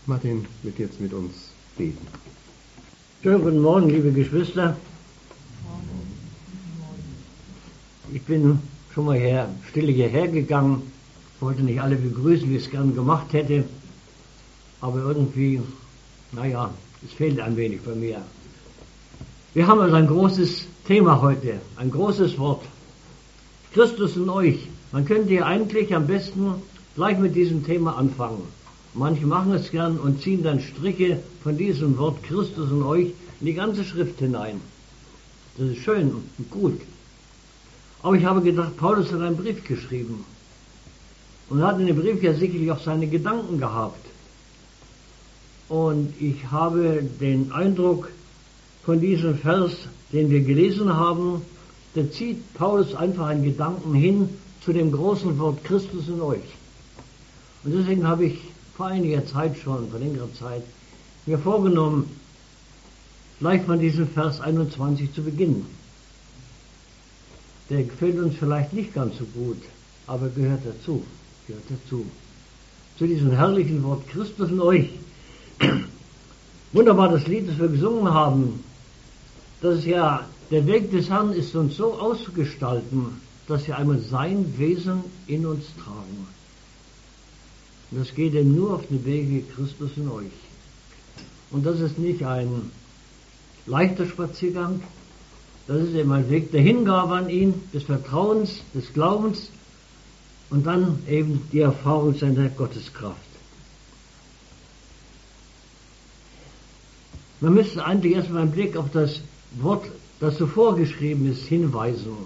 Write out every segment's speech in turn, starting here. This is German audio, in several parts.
Martin wird jetzt mit uns beten. Schönen guten Morgen, liebe Geschwister. Ich bin schon mal stille hierher gegangen, wollte nicht alle begrüßen, wie ich es gern gemacht hätte, aber irgendwie, es fehlt ein wenig bei mir. Wir haben also ein großes Thema heute, ein großes Wort. Christus in euch. Man könnte ja eigentlich am besten gleich mit diesem Thema anfangen. Manche machen es gern und ziehen dann Striche von diesem Wort Christus in euch in die ganze Schrift hinein. Das ist schön und gut. Aber ich habe gedacht, Paulus hat einen Brief geschrieben. Und er hat in dem Brief ja sicherlich auch seine Gedanken gehabt. Und ich habe den Eindruck, von diesem Vers, den wir gelesen haben, da zieht Paulus einfach einen Gedanken hin zu dem großen Wort Christus in euch. Und deswegen habe ich vor einiger Zeit schon, vor längerer Zeit, mir vorgenommen, gleich von diesem Vers 21 zu beginnen. Der gefällt uns vielleicht nicht ganz so gut, aber gehört dazu. Zu diesem herrlichen Wort Christus in euch. Wunderbar, das Lied, das wir gesungen haben, das ist ja, der Weg des Herrn ist uns so auszugestalten, dass wir einmal sein Wesen in uns tragen. Und das geht eben nur auf den Wege Christus in euch. Und das ist nicht ein leichter Spaziergang, das ist eben ein Weg der Hingabe an ihn, des Vertrauens, des Glaubens und dann eben die Erfahrung seiner Gotteskraft. Man müsste eigentlich erstmal einen Blick auf das Wort, das so vorgeschrieben ist, hinweisen.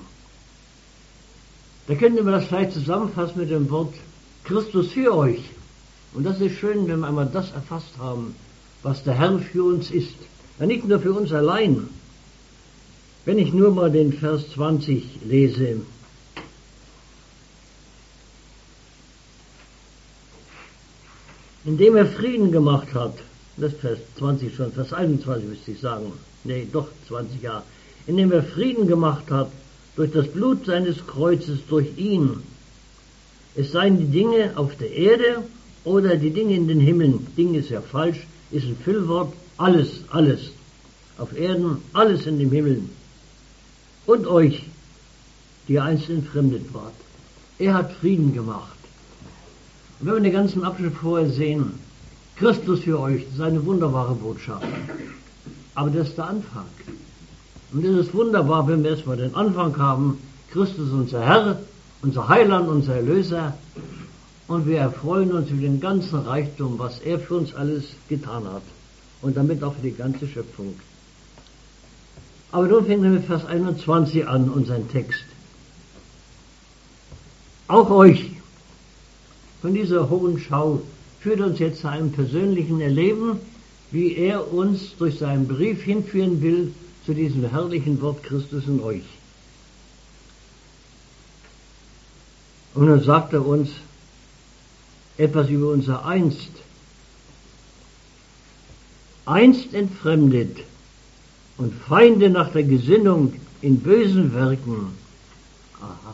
Da könnte man das vielleicht zusammenfassen mit dem Wort Christus für euch. Und das ist schön, wenn wir einmal das erfasst haben, was der Herr für uns ist. Ja, nicht nur für uns allein. Wenn ich nur mal den Vers 20 lese. Indem er Frieden gemacht hat, das Vers 20 schon, Vers 21 müsste ich sagen, doch 20 Jahre, indem er Frieden gemacht hat durch das Blut seines Kreuzes, durch ihn. Es seien die Dinge auf der Erde oder die Dinge in den Himmeln. Ding ist ja falsch, ist ein Füllwort, alles. Auf Erden, alles in den Himmeln. Und euch, die ihr einst entfremdet wart. Er hat Frieden gemacht. Und wenn wir den ganzen Abschnitt vorher sehen, Christus für euch, das ist eine wunderbare Botschaft. Aber das ist der Anfang. Und es ist wunderbar, wenn wir erstmal den Anfang haben, Christus unser Herr, unser Heiland, unser Erlöser. Und wir erfreuen uns über den ganzen Reichtum, was er für uns alles getan hat. Und damit auch für die ganze Schöpfung. Aber nun fängt er mit Vers 21 an, unseren Text. Auch euch, von dieser hohen Schau, führt uns jetzt zu einem persönlichen Erleben, wie er uns durch seinen Brief hinführen will zu diesem herrlichen Wort Christus in euch. Und dann sagt er uns etwas über unser Einst. Einst entfremdet und Feinde nach der Gesinnung in bösen Werken. Aha.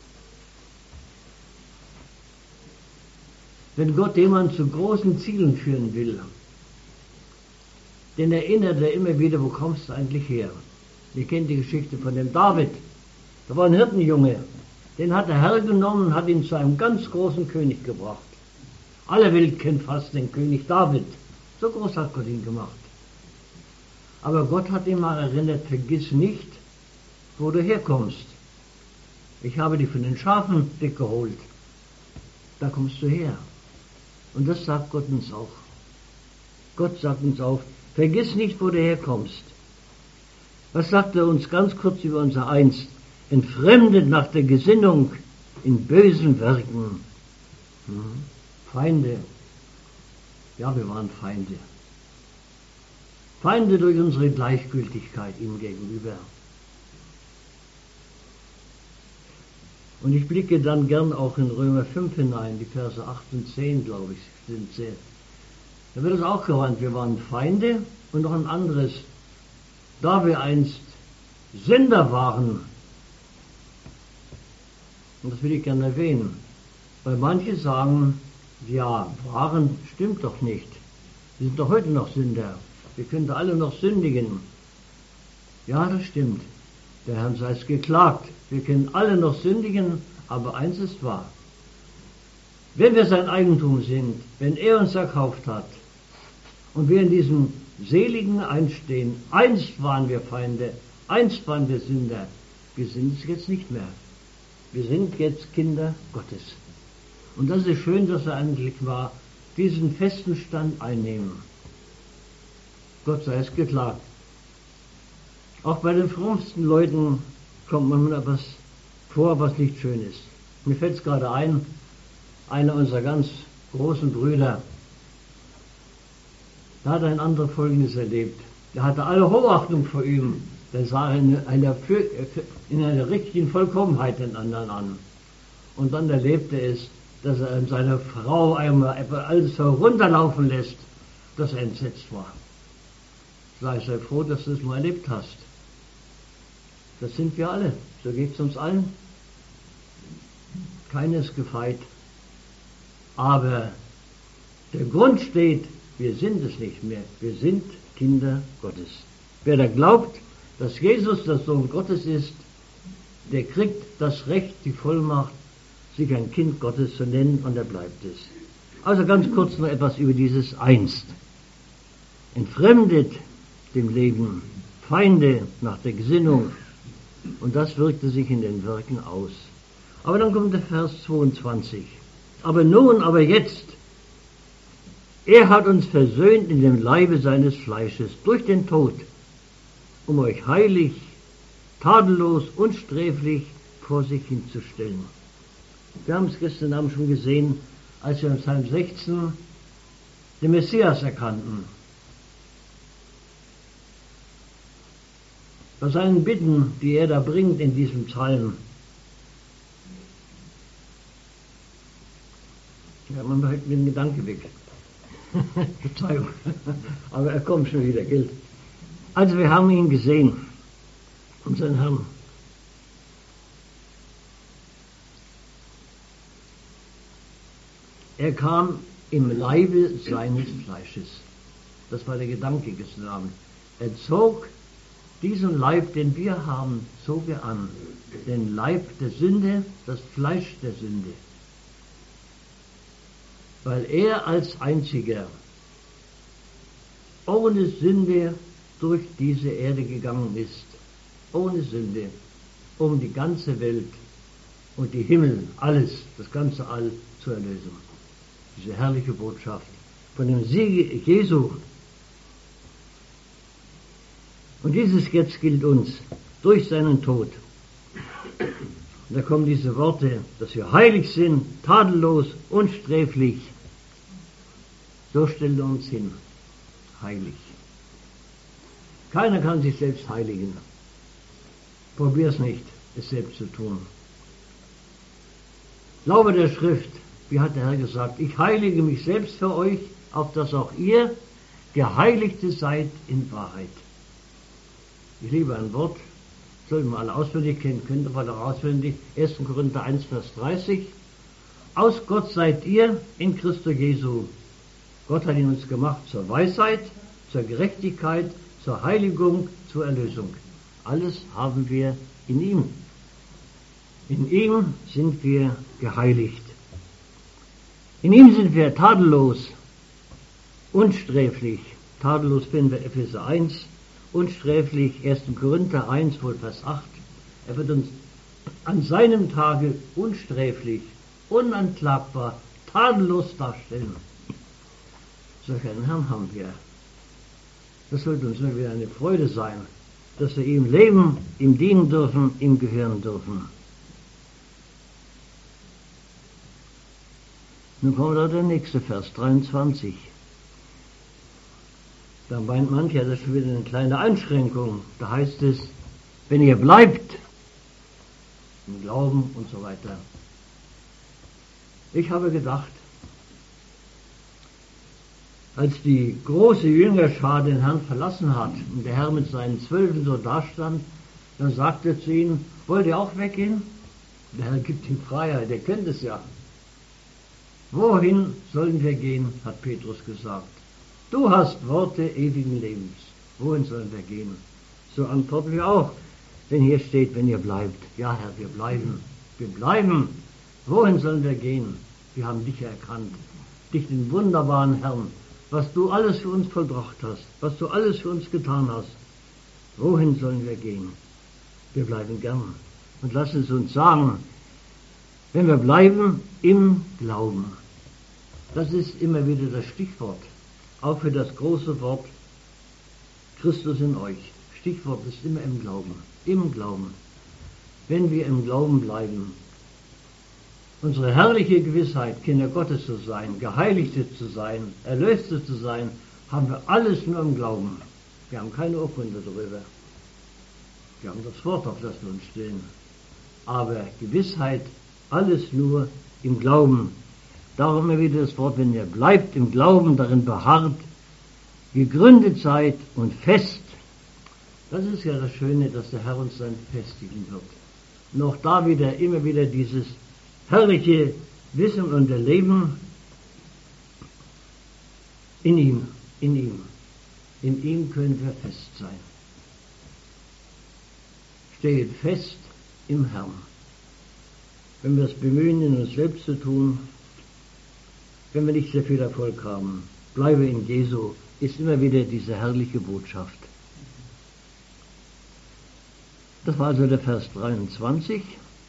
Wenn Gott jemanden zu großen Zielen führen will, den erinnert er immer wieder, wo kommst du eigentlich her? Ihr kennt die Geschichte von dem David. Da war ein Hirtenjunge, den hat der Herr genommen und hat ihn zu einem ganz großen König gebracht. Alle Welt kennt fast den König David. So groß hat Gott ihn gemacht. Aber Gott hat ihn mal erinnert, vergiss nicht, wo du herkommst. Ich habe dich von den Schafen weggeholt. Da kommst du her. Und das sagt Gott uns auch. Gott sagt uns auch, vergiss nicht, wo du herkommst. Was sagt er uns ganz kurz über unser Einst? Entfremdet nach der Gesinnung in bösen Werken. Feinde. Ja, wir waren Feinde. Feinde durch unsere Gleichgültigkeit ihm gegenüber. Und ich blicke dann gern auch in Römer 5 hinein, die Verse 8 und 10, glaube ich, sind sehr. Da wird es auch gewarnt, wir waren Feinde und noch ein anderes. Da wir einst Sünder waren, und das will ich gerne erwähnen, weil manche sagen, ja, waren stimmt doch nicht. Wir sind doch heute noch Sünder. Wir können doch alle noch sündigen. Ja, das stimmt. Der Herrn sei es geklagt. Wir können alle noch sündigen, aber eins ist wahr. Wenn wir sein Eigentum sind, wenn er uns erkauft hat und wir in diesem seligen Einstehen, einst waren wir Feinde, einst waren wir Sünder, wir sind es jetzt nicht mehr. Wir sind jetzt Kinder Gottes. Und das ist schön, dass er eigentlich war, diesen festen Stand einnehmen. Gott sei es geklagt. Auch bei den frommsten Leuten kommt man etwas vor, was nicht schön ist. Mir fällt es gerade ein, einer unserer ganz großen Brüder, da hat ein anderer Folgendes erlebt. Der hatte alle Hochachtung vor ihm. Der sah in einer richtigen Vollkommenheit den anderen an. Und dann erlebte es, dass er seine Frau einmal alles herunterlaufen lässt, dass er entsetzt war. Sei froh, dass du es mal erlebt hast. Das sind wir alle. So geht es uns allen. Keiner ist gefeit. Aber der Grund steht, wir sind es nicht mehr. Wir sind Kinder Gottes. Wer da glaubt, dass Jesus der Sohn Gottes ist, der kriegt das Recht, die Vollmacht, sich ein Kind Gottes zu nennen, und er bleibt es. Also ganz kurz noch etwas über dieses Einst. Entfremdet dem Leben, Feinde nach der Gesinnung, und das wirkte sich in den Werken aus. Aber dann kommt der Vers 22. Aber nun, aber jetzt, er hat uns versöhnt in dem Leibe seines Fleisches durch den Tod, um euch heilig, tadellos, unsträflich vor sich hinzustellen. Wir haben es gestern Abend schon gesehen, als wir im Psalm 16 den Messias erkannten. Bei seinen Bitten, die er da bringt in diesem Psalm, ja, man behält mir den Gedanke weg. Verzeihung. Aber er kommt schon wieder, gilt. Also wir haben ihn gesehen, unseren Herrn. Er kam im Leibe seines Fleisches. Das war der Gedanke gestern Abend. Er zog diesen Leib, den wir haben, zog er an. Den Leib der Sünde, das Fleisch der Sünde. Weil er als einziger ohne Sünde durch diese Erde gegangen ist. Ohne Sünde, um die ganze Welt und die Himmel, alles, das ganze All zu erlösen. Diese herrliche Botschaft von dem Siege Jesu. Und dieses jetzt gilt uns durch seinen Tod. Und da kommen diese Worte, dass wir heilig sind, tadellos, unsträflich. So stellen wir uns hin, heilig. Keiner kann sich selbst heiligen. Probier es nicht, es selbst zu tun. Glaube der Schrift, wie hat der Herr gesagt, ich heilige mich selbst für euch, auf dass auch ihr Geheiligte seid in Wahrheit. Ich liebe ein Wort, sollten wir alle auswendig kennen, könnt ihr alle auswendig, 1. Korinther 1, Vers 30. Aus Gott seid ihr in Christo Jesu. Gott hat ihn uns gemacht zur Weisheit, zur Gerechtigkeit, zur Heiligung, zur Erlösung. Alles haben wir in ihm. In ihm sind wir geheiligt. In ihm sind wir tadellos, unsträflich. Tadellos finden wir Epheser 1, unsträflich 1. Korinther 1, wohl Vers 8. Er wird uns an seinem Tage unsträflich, unanklagbar, tadellos darstellen. Solch einen Herrn haben wir. Das sollte uns immer wieder eine Freude sein, dass wir ihm leben, ihm dienen dürfen, ihm gehören dürfen. Nun kommt da der nächste Vers, 23. Da meint mancher, das ist schon wieder eine kleine Einschränkung. Da heißt es, wenn ihr bleibt im Glauben und so weiter. Ich habe gedacht, als die große Jüngerschar den Herrn verlassen hat und der Herr mit seinen 12 so dastand, dann sagte er zu ihnen, wollt ihr auch weggehen? Der Herr gibt ihm Freiheit, der kennt es ja. Wohin sollen wir gehen, hat Petrus gesagt. Du hast Worte ewigen Lebens. Wohin sollen wir gehen? So antworten wir auch, wenn hier steht, wenn ihr bleibt. Ja, Herr, wir bleiben. Wir bleiben. Wohin sollen wir gehen? Wir haben dich erkannt. Dich, den wunderbaren Herrn, was du alles für uns vollbracht hast, was du alles für uns getan hast. Wohin sollen wir gehen? Wir bleiben gern. Und lass es uns sagen, wenn wir bleiben im Glauben. Das ist immer wieder das Stichwort, auch für das große Wort Christus in euch. Stichwort ist immer im Glauben. Im Glauben. Wenn wir im Glauben bleiben, unsere herrliche Gewissheit, Kinder Gottes zu sein, Geheiligte zu sein, Erlöste zu sein, haben wir alles nur im Glauben. Wir haben keine Urkunde darüber. Wir haben das Wort, auf das wir uns stellen. Aber Gewissheit, alles nur im Glauben. Darum immer wieder das Wort, wenn ihr bleibt im Glauben, darin beharrt, gegründet seid und fest. Das ist ja das Schöne, dass der Herr uns dann festigen wird. Noch da wieder, immer wieder dieses herrliche Wissen und Erleben in ihm, in ihm. In ihm können wir fest sein. Steht fest im Herrn. Wenn wir es bemühen, in uns selbst zu tun, wenn wir nicht sehr viel Erfolg haben, bleibe in Jesu, ist immer wieder diese herrliche Botschaft. Das war also der Vers 23.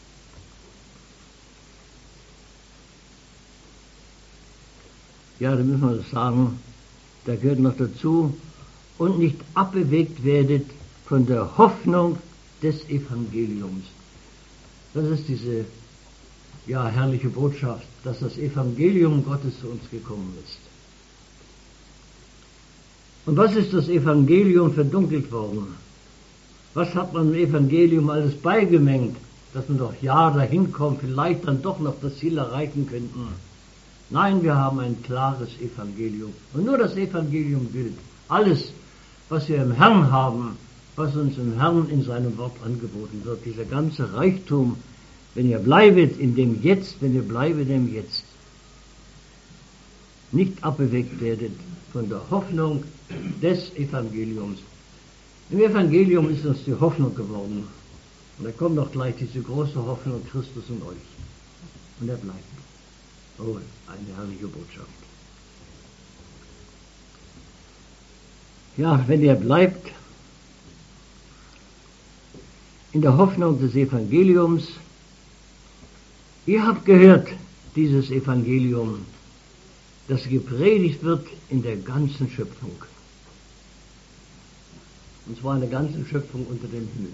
Ja, da müssen wir das sagen, da gehört noch dazu, und nicht abbewegt werdet von der Hoffnung des Evangeliums. Das ist diese herrliche Botschaft, dass das Evangelium Gottes zu uns gekommen ist. Und was ist das Evangelium verdunkelt worden? Was hat man im Evangelium alles beigemengt, dass man doch dahin kommt, vielleicht dann doch noch das Ziel erreichen könnten? Nein, wir haben ein klares Evangelium. Und nur das Evangelium gilt. Alles, was wir im Herrn haben, was uns im Herrn in seinem Wort angeboten wird, dieser ganze Reichtum, wenn ihr bleibet in dem Jetzt, wenn ihr bleibet im Jetzt, nicht abbewegt werdet von der Hoffnung des Evangeliums. Im Evangelium ist uns die Hoffnung geworden. Und da kommt noch gleich diese große Hoffnung Christus in euch. Und er bleibt. Oh, eine herrliche Botschaft. Ja, wenn ihr bleibt in der Hoffnung des Evangeliums, ihr habt gehört, dieses Evangelium, das gepredigt wird in der ganzen Schöpfung. Und zwar in der ganzen Schöpfung unter dem Himmel.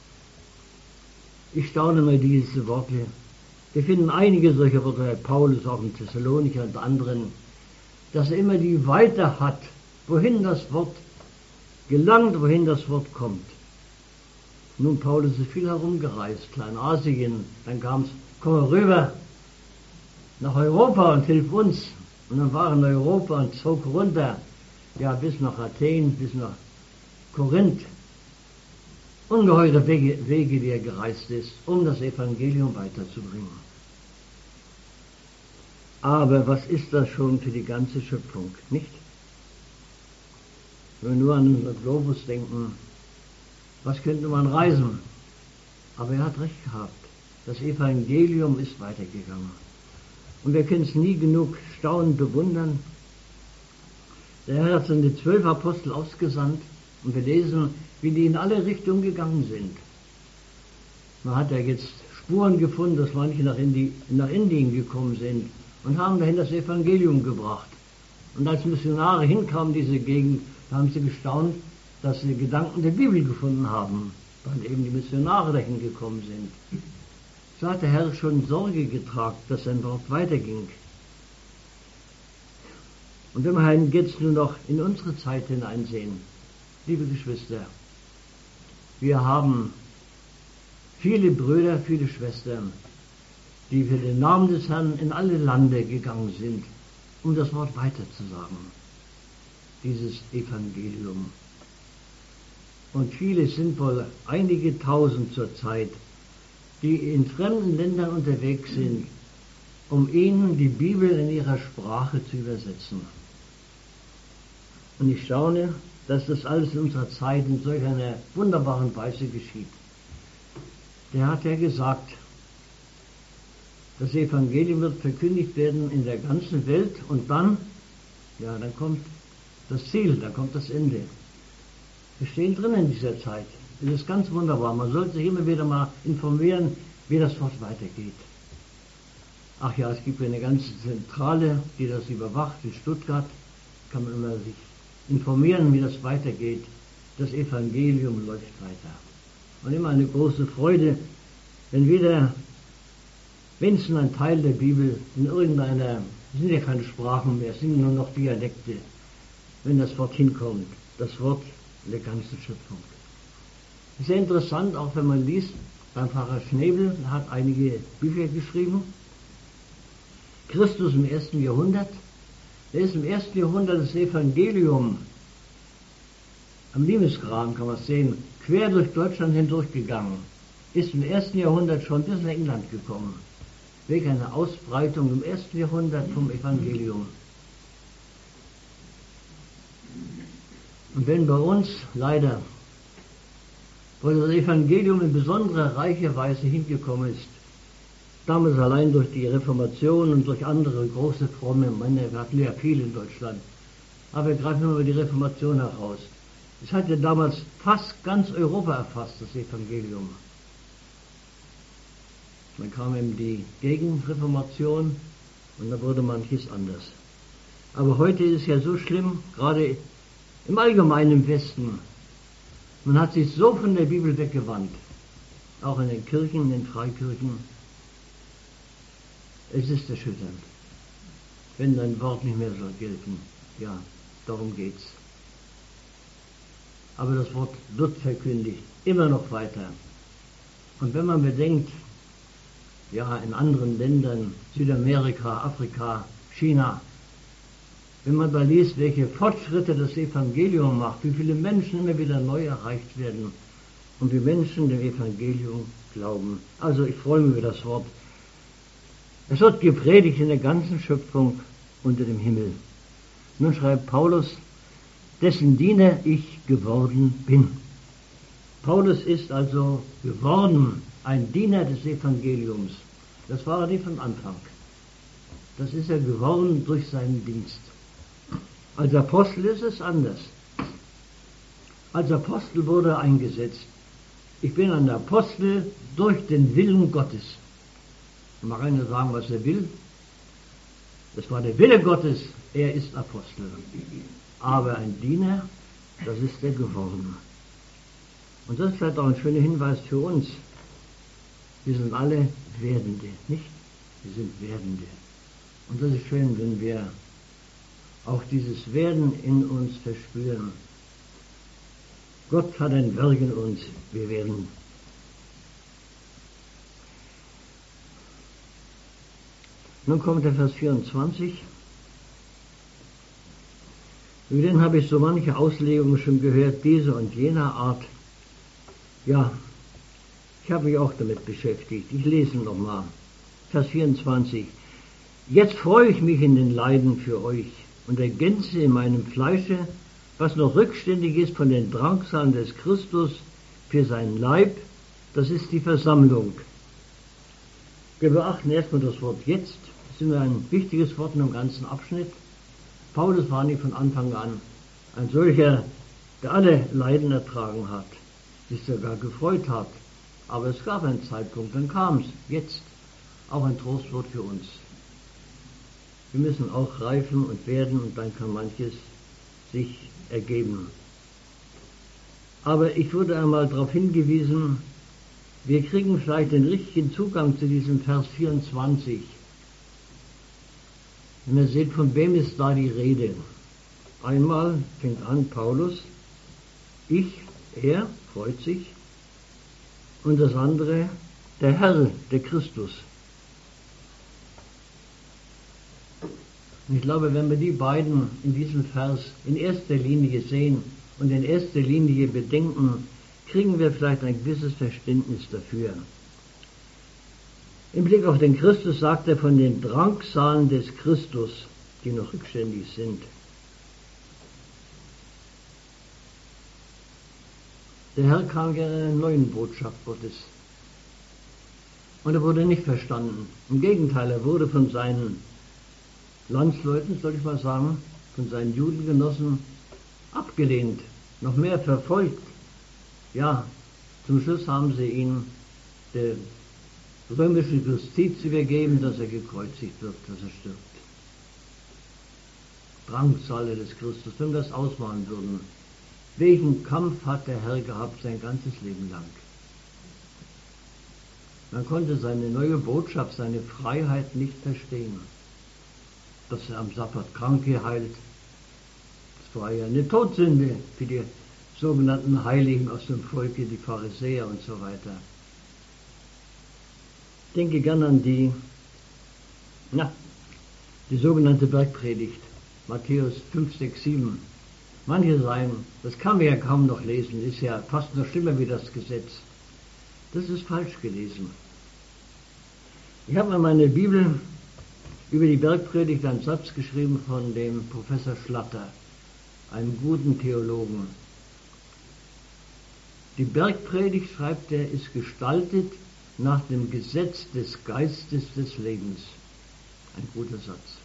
Ich staune mal diese Worte. Wir finden einige solcher Worte bei Paulus, auch in Thessalonicher und anderen, dass er immer die Weite hat, wohin das Wort gelangt, wohin das Wort kommt. Nun, Paulus ist viel herumgereist, Kleinasien, dann komm rüber nach Europa und hilf uns. Und dann war er in Europa und zog runter, bis nach Athen, bis nach Korinth. Ungeheure Wege, die er gereist ist, um das Evangelium weiterzubringen. Aber was ist das schon für die ganze Schöpfung, nicht? Wenn wir nur an unseren Globus denken, was könnte man reisen? Aber er hat recht gehabt. Das Evangelium ist weitergegangen. Und wir können es nie genug staunend bewundern. Der Herr hat seine 12 Apostel ausgesandt und wir lesen, wie die in alle Richtungen gegangen sind. Man hat ja jetzt Spuren gefunden, dass manche nach Indien gekommen sind und haben dahin das Evangelium gebracht. Und als Missionare hinkamen in diese Gegend, da haben sie gestaunt, dass sie Gedanken der Bibel gefunden haben, weil eben die Missionare dahin gekommen sind. So hat der Herr schon Sorge getragen, dass sein Wort weiterging. Und wenn wir jetzt nur noch in unsere Zeit hineinsehen, liebe Geschwister, wir haben viele Brüder, viele Schwestern, die für den Namen des Herrn in alle Lande gegangen sind, um das Wort weiterzusagen, dieses Evangelium. Und viele sind wohl einige Tausend zur Zeit, die in fremden Ländern unterwegs sind, um ihnen die Bibel in ihrer Sprache zu übersetzen. Und ich staune, dass das alles in unserer Zeit in solch einer wunderbaren Weise geschieht. Der hat ja gesagt, das Evangelium wird verkündigt werden in der ganzen Welt und dann kommt das Ziel, dann kommt das Ende. Wir stehen drin in dieser Zeit. Es ist ganz wunderbar. Man sollte sich immer wieder mal informieren, wie das Wort weitergeht. Ach ja, es gibt eine ganze Zentrale, die das überwacht in Stuttgart. Kann man immer sich informieren, wie das weitergeht. Das Evangelium läuft weiter. Und immer eine große Freude, wenn wieder wenigstens ein Teil der Bibel in irgendeiner, es sind ja keine Sprachen mehr, es sind nur noch Dialekte, wenn das Wort hinkommt, das Wort der ganzen Schöpfung. Sehr interessant, auch wenn man liest, beim Pfarrer Schnebel hat einige Bücher geschrieben. Christus im 1. Jahrhundert, der ist im 1. Jahrhundert das Evangelium am Limesgraben, kann man sehen, quer durch Deutschland hindurchgegangen, ist im 1. Jahrhundert schon bis nach England gekommen, wegen einer Ausbreitung im 1. Jahrhundert vom Evangelium. Und wenn bei uns leider, wo das Evangelium in besonderer reicher Weise hingekommen ist, damals allein durch die Reformation und durch andere große fromme Männer, wir hatten ja viel in Deutschland, aber wir greifen nur über die Reformation heraus. Es hat ja damals fast ganz Europa erfasst, das Evangelium. Dann kam eben die Gegenreformation und da wurde manches anders. Aber heute ist es ja so schlimm, gerade im allgemeinen Westen. Man hat sich so von der Bibel weggewandt, auch in den Kirchen, in den Freikirchen. Es ist erschütternd, wenn dein Wort nicht mehr soll gelten. Ja, darum geht's. Aber das Wort wird verkündigt, immer noch weiter. Und wenn man bedenkt, ja, in anderen Ländern, Südamerika, Afrika, China, wenn man da liest, welche Fortschritte das Evangelium macht, wie viele Menschen immer wieder neu erreicht werden und wie Menschen dem Evangelium glauben. Also ich freue mich über das Wort. Es wird gepredigt in der ganzen Schöpfung unter dem Himmel. Nun schreibt Paulus, dessen Diener ich geworden bin. Paulus ist also geworden ein Diener des Evangeliums. Das war er nicht von Anfang. Das ist er geworden durch seinen Dienst. Als Apostel ist es anders. Als Apostel wurde er eingesetzt. Ich bin ein Apostel durch den Willen Gottes. Da mag einer sagen, was er will. Das war der Wille Gottes, er ist Apostel. Aber ein Diener, das ist er geworden. Und das ist vielleicht auch ein schöner Hinweis für uns. Wir sind alle Werdende, nicht? Wir sind Werdende. Und das ist schön, wenn wir auch dieses Werden in uns verspüren. Gott hat ein Werk in uns, wir werden. Nun kommt der Vers 24. Über den habe ich so manche Auslegungen schon gehört, diese und jener Art. Ja, ich habe mich auch damit beschäftigt. Ich lese nochmal. Vers 24. Jetzt freue ich mich in den Leiden für euch und ergänze in meinem Fleische, was noch rückständig ist von den Drangsalen des Christus für seinen Leib, das ist die Versammlung. Wir beachten erstmal das Wort jetzt. Das ist immer ein wichtiges Wort in dem ganzen Abschnitt. Paulus war nicht von Anfang an ein solcher, der alle Leiden ertragen hat, sich sogar gefreut hat. Aber es gab einen Zeitpunkt, dann kam es, jetzt, auch ein Trostwort für uns. Wir müssen auch reifen und werden und dann kann manches sich ergeben. Aber ich wurde einmal darauf hingewiesen, wir kriegen vielleicht den richtigen Zugang zu diesem Vers 24. Wenn ihr seht, von wem ist da die Rede? Einmal fängt an Paulus, er freut sich, und das andere, der Herr, der Christus. Und ich glaube, wenn wir die beiden in diesem Vers in erster Linie sehen und in erster Linie bedenken, kriegen wir vielleicht ein gewisses Verständnis dafür. Im Blick auf den Christus sagt er von den Drangsalen des Christus, die noch rückständig sind. Der Herr kam ja in einer neuen Botschaft Gottes. Und er wurde nicht verstanden. Im Gegenteil, er wurde von seinen Landsleuten, soll ich mal sagen, von seinen Judengenossen abgelehnt, noch mehr verfolgt. Ja, zum Schluss haben sie ihn der römischen Justiz übergeben, dass er gekreuzigt wird, dass er stirbt. Drangsale des Christus, wenn wir das ausmalen würden. Welchen Kampf hat der Herr gehabt sein ganzes Leben lang? Man konnte seine neue Botschaft, seine Freiheit nicht verstehen. Dass er am Sabbat Kranke heilt, das war ja eine Todsünde für die sogenannten Heiligen aus dem Volke, die Pharisäer und so weiter. Ich denke gern an die sogenannte Bergpredigt, Matthäus 5, 6, 7. Manche sagen, das kann man ja kaum noch lesen, ist ja fast noch schlimmer wie das Gesetz. Das ist falsch gelesen. Ich habe in meiner Bibel über die Bergpredigt einen Satz geschrieben von dem Professor Schlatter, einem guten Theologen. Die Bergpredigt, schreibt er, ist gestaltet nach dem Gesetz des Geistes des Lebens. Ein guter Satz.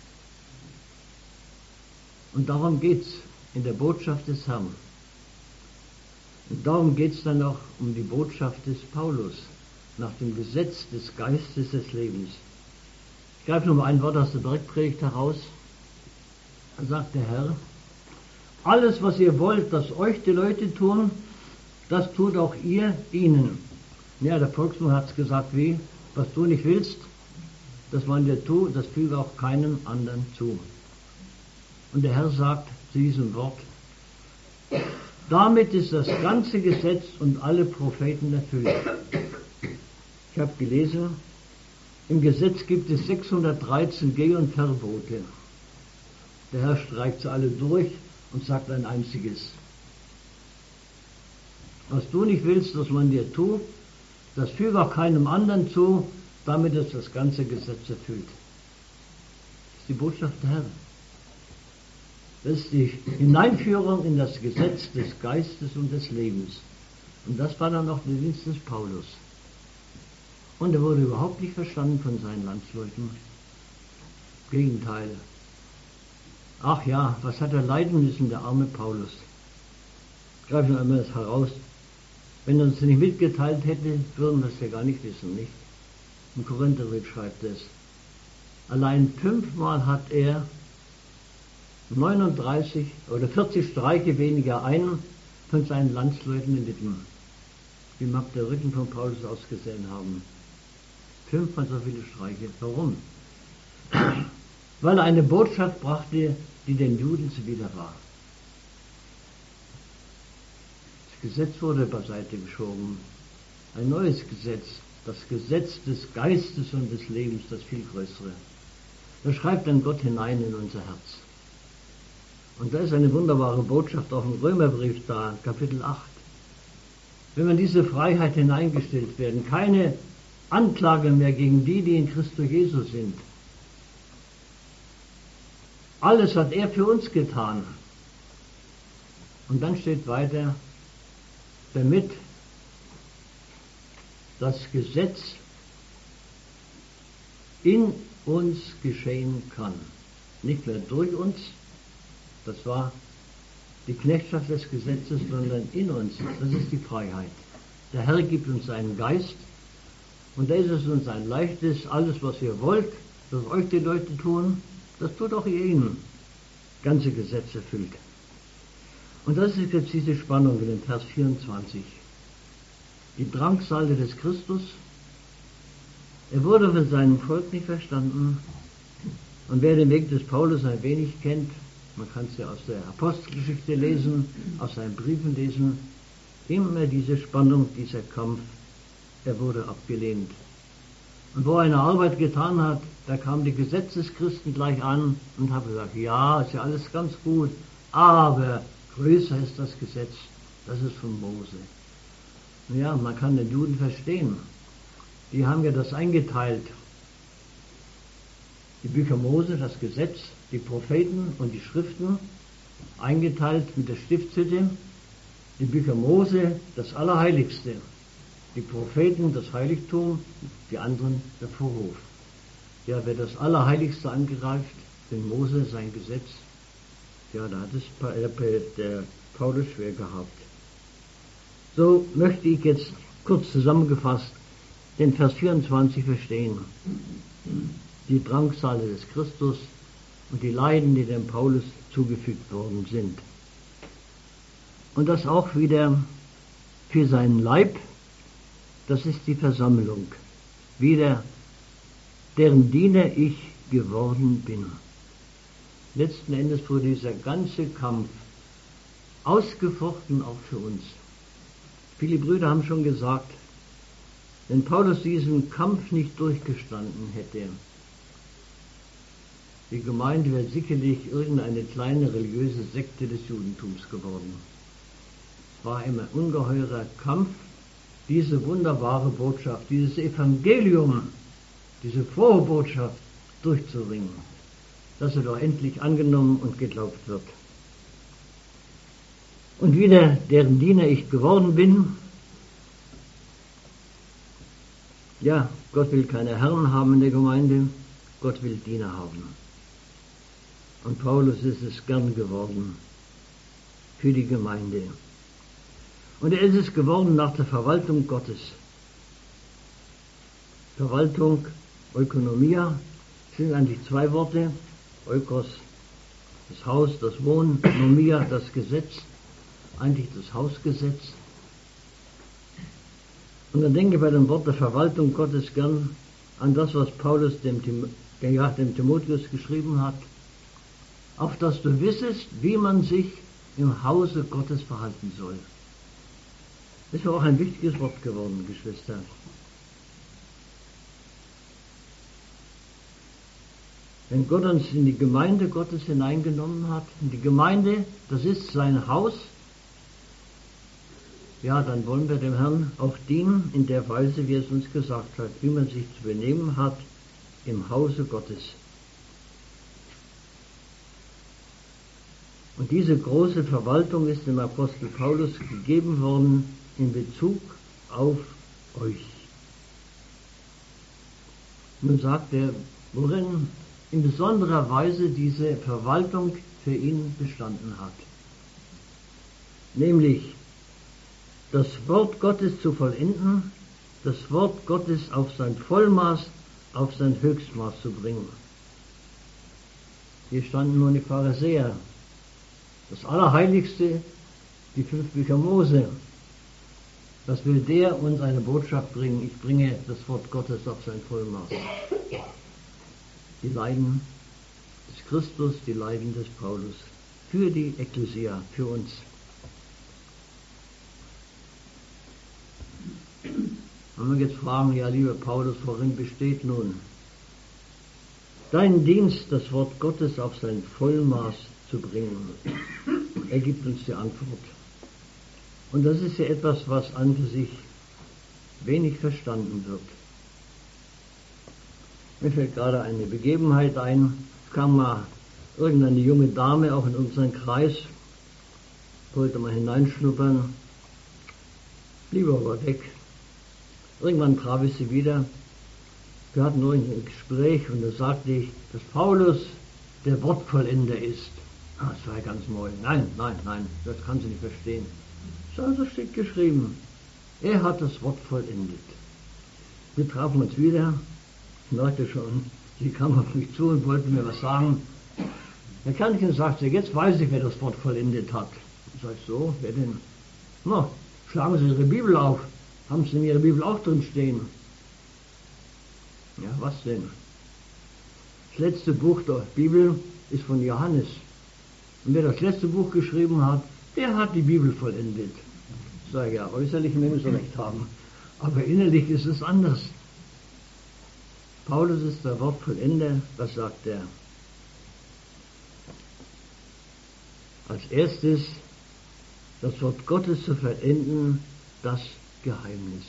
Und darum geht's in der Botschaft des Herrn. Und darum geht's dann auch um die Botschaft des Paulus, nach dem Gesetz des Geistes des Lebens. Ich greife nur mal ein Wort aus der Bergpredigt heraus. Da sagt der Herr, alles, was ihr wollt, dass euch die Leute tun, das tut auch ihr ihnen. Ja, der Volksmund hat es gesagt, wie? Was du nicht willst, dass man dir tut, das füge auch keinem anderen zu. Und der Herr sagt zu diesem Wort, damit ist das ganze Gesetz und alle Propheten erfüllt. Ich habe gelesen, im Gesetz gibt es 613 Geh- und Verbote. Der Herr streicht sie alle durch und sagt ein einziges. Was du nicht willst, dass man dir tut, das füge auch keinem anderen zu, damit ist das ganze Gesetz erfüllt. Das ist die Botschaft der Herren. Das ist die Hineinführung in das Gesetz des Geistes und des Lebens. Und das war dann auch der Dienst des Paulus. Und er wurde überhaupt nicht verstanden von seinen Landsleuten. Im Gegenteil. Ach ja, was hat er leiden müssen, der arme Paulus? Ich greife noch einmal das heraus. Wenn er uns nicht mitgeteilt hätte, würden wir es ja gar nicht wissen, nicht? Im Korintherbrief schreibt es. Allein 5-mal hat er 39 oder 40 Streiche weniger einen von seinen Landsleuten erlitten. Wie mag der Rücken von Paulus ausgesehen haben? 5-mal so viele Streiche. Warum? Weil er eine Botschaft brachte, die den Juden zuwider war. Das Gesetz wurde beiseite geschoben. Ein neues Gesetz, das Gesetz des Geistes und des Lebens, das viel größere. Da schreibt dann Gott hinein in unser Herz. Und da ist eine wunderbare Botschaft auch im Römerbrief da, Kapitel 8. Wenn wir in diese Freiheit hineingestellt werden, keine Anklage mehr gegen die, die in Christus Jesus sind. Alles hat er für uns getan. Und dann steht weiter, damit das Gesetz in uns geschehen kann. Nicht mehr durch uns, das war die Knechtschaft des Gesetzes, sondern in uns. Das ist die Freiheit. Der Herr gibt uns seinen Geist und da ist es uns ein leichtes, alles was ihr wollt, dass euch die Leute tun, das tut auch ihr ihnen. Ganze Gesetz erfüllt. Und das ist jetzt diese Spannung in dem Vers 24. Die Drangsale des Christus. Er wurde von seinem Volk nicht verstanden. Und wer den Weg des Paulus ein wenig kennt, man kann es ja aus der Apostelgeschichte lesen, aus seinen Briefen lesen, immer diese Spannung, dieser Kampf, er wurde abgelehnt. Und wo er eine Arbeit getan hat, da kamen die Gesetzeschristen gleich an und haben gesagt, ja, ist ja alles ganz gut, aber größer ist das Gesetz, das ist von Mose. Ja, man kann den Juden verstehen. Die haben ja das eingeteilt. Die Bücher Mose, das Gesetz, die Propheten und die Schriften, eingeteilt mit der Stiftshütte. Die Bücher Mose, das Allerheiligste. Die Propheten, das Heiligtum, die anderen, der Vorhof. Ja, wer das Allerheiligste angreift, den Mose, sein Gesetz, ja, da hat es der Paulus schwer gehabt. So möchte ich jetzt kurz zusammengefasst den Vers 24 verstehen. Die Drangsale des Christus und die Leiden, die dem Paulus zugefügt worden sind. Und das auch wieder für seinen Leib, das ist die Versammlung, wieder deren Diener ich geworden bin. Letzten Endes wurde dieser ganze Kampf ausgefochten auch für uns. Viele Brüder haben schon gesagt, wenn Paulus diesen Kampf nicht durchgestanden hätte, die Gemeinde wäre sicherlich irgendeine kleine religiöse Sekte des Judentums geworden. Es war immer ein ungeheurer Kampf, diese wunderbare Botschaft, dieses Evangelium, diese frohe Botschaft durchzuringen, dass er doch endlich angenommen und geglaubt wird. Und wieder deren Diener ich geworden bin. Ja, Gott will keine Herren haben in der Gemeinde, Gott will Diener haben. Und Paulus ist es gern geworden für die Gemeinde. Und er ist es geworden nach der Verwaltung Gottes. Verwaltung, Ökonomia, sind eigentlich zwei Worte. Oikos, das Haus, das Wohnen, Nomia, das Gesetz, eigentlich das Hausgesetz. Und dann denke ich bei dem Wort der Verwaltung Gottes gern an das, was Paulus dem Timotheus geschrieben hat, auf dass du wissest, wie man sich im Hause Gottes verhalten soll. Das ist ja auch ein wichtiges Wort geworden, Geschwister. Wenn Gott uns in die Gemeinde Gottes hineingenommen hat, in die Gemeinde, das ist sein Haus, ja, dann wollen wir dem Herrn auch dienen in der Weise, wie er es uns gesagt hat, wie man sich zu benehmen hat im Hause Gottes. Und diese große Verwaltung ist dem Apostel Paulus gegeben worden in Bezug auf euch. Nun sagt er, worin in besonderer Weise diese Verwaltung für ihn bestanden hat. Nämlich das Wort Gottes zu vollenden, das Wort Gottes auf sein Vollmaß, auf sein Höchstmaß zu bringen. Hier standen nun die Pharisäer, das Allerheiligste, die 5 Bücher Mose. Was will der uns eine Botschaft bringen? Ich bringe das Wort Gottes auf sein Vollmaß. Die Leiden des Christus, die Leiden des Paulus, für die Ekklesia, für uns. Wenn wir jetzt fragen, ja lieber Paulus, worin besteht nun dein Dienst, das Wort Gottes auf sein Vollmaß zu bringen? Er gibt uns die Antwort. Und das ist ja etwas, was an für sich wenig verstanden wird. Mir fällt gerade eine Begebenheit ein. Es kam mal irgendeine junge Dame auch in unseren Kreis, wollte mal hineinschnuppern, blieb aber weg. Irgendwann traf ich sie wieder. Wir hatten nur ein Gespräch und da sagte ich, dass Paulus der Wortvollender ist. Das war ja ganz neu. Nein, das kann sie nicht verstehen. So steht geschrieben. Er hat das Wort vollendet. Wir trafen uns wieder. Ich merkte schon, sie kam auf mich zu und wollte mir was sagen. Der Kernchen sagte, jetzt weiß ich, wer das Wort vollendet hat. Ich sage, so, wer denn? Na, schlagen Sie Ihre Bibel auf. Haben Sie in Ihrer Bibel auch drin stehen? Ja, was denn? Das letzte Buch der Bibel ist von Johannes. Und wer das letzte Buch geschrieben hat, der hat die Bibel vollendet. Ich sage, ja, äußerlich mögen Sie recht haben, aber innerlich ist es anders. Paulus ist der Wortvollender. Was sagt er? Als erstes, das Wort Gottes zu vollenden, das Geheimnis.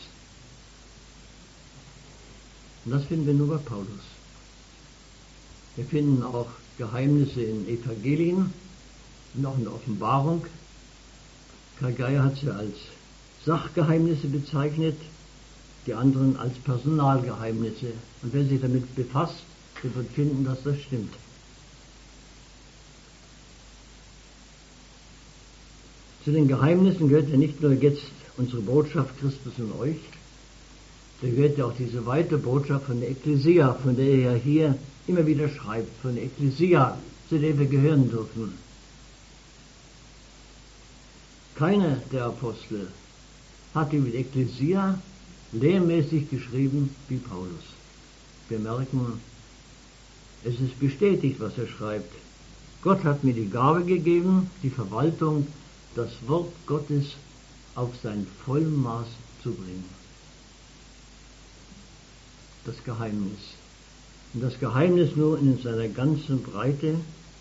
Und das finden wir nur bei Paulus. Wir finden auch Geheimnisse in Evangelien und auch in der Offenbarung. Karl Geier hat sie als Sachgeheimnisse bezeichnet, die anderen als Personalgeheimnisse. Und wer sich damit befasst, der wird finden, dass das stimmt. Zu den Geheimnissen gehört ja nicht nur jetzt unsere Botschaft Christus in euch, da gehört ja auch diese weite Botschaft von der Ekklesia, von der er ja hier immer wieder schreibt, von der Ekklesia, zu der wir gehören dürfen. Keiner der Apostel hat über die Ekklesia lehrmäßig geschrieben wie Paulus. Wir merken, es ist bestätigt, was er schreibt. Gott hat mir die Gabe gegeben, die Verwaltung, das Wort Gottes auf sein Vollmaß zu bringen. Das Geheimnis. Und das Geheimnis nur in seiner ganzen Breite,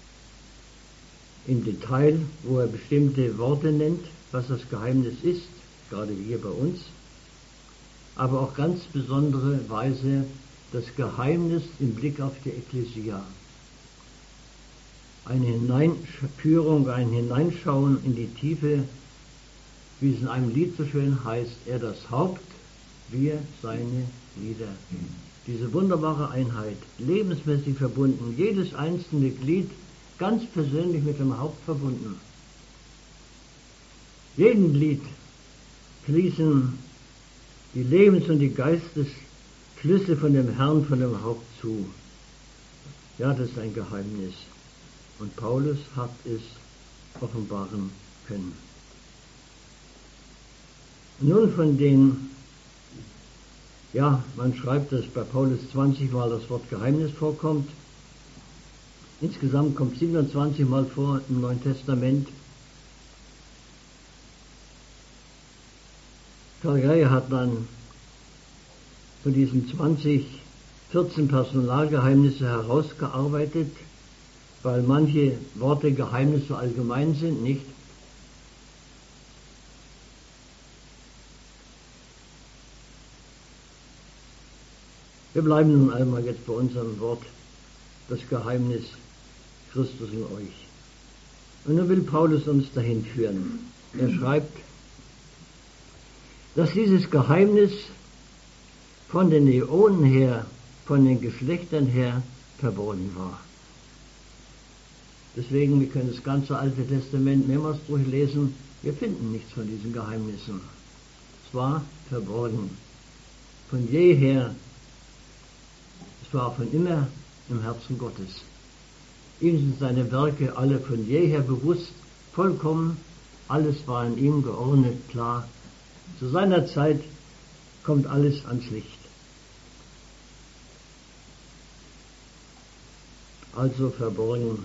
im Detail, wo er bestimmte Worte nennt, was das Geheimnis ist, gerade hier bei uns, aber auch ganz besondere Weise das Geheimnis im Blick auf die Ekklesia. Eine Hineinführung, ein Hineinschauen in die Tiefe, wie es in einem Lied so schön heißt, er das Haupt, wir seine Glieder. Diese wunderbare Einheit, lebensmäßig verbunden, jedes einzelne Glied ganz persönlich mit dem Haupt verbunden. Jedem Glied fließen die Lebens- und die Geistesflüsse von dem Herrn, von dem Haupt zu. Ja, das ist ein Geheimnis. Und Paulus hat es offenbaren können. Nun von den, ja, man schreibt, dass bei Paulus 20 Mal das Wort Geheimnis vorkommt. Insgesamt kommt 27 Mal vor im Neuen Testament. Karl Geier hat dann von diesen 14 Personalgeheimnisse herausgearbeitet, weil manche Worte Geheimnis so allgemein sind, nicht? Wir bleiben nun einmal jetzt bei unserem Wort, das Geheimnis Christus in euch. Und nun will Paulus uns dahin führen. Er schreibt, dass dieses Geheimnis von den Äonen her, von den Geschlechtern her verborgen war. Deswegen, wir können das ganze Alte Testament mehrmals durchlesen, wir finden nichts von diesen Geheimnissen. Es war verborgen. Von jeher, es war von immer im Herzen Gottes. Ihm sind seine Werke alle von jeher bewusst, vollkommen, alles war in ihm geordnet, klar. Zu seiner Zeit kommt alles ans Licht. Also verborgen.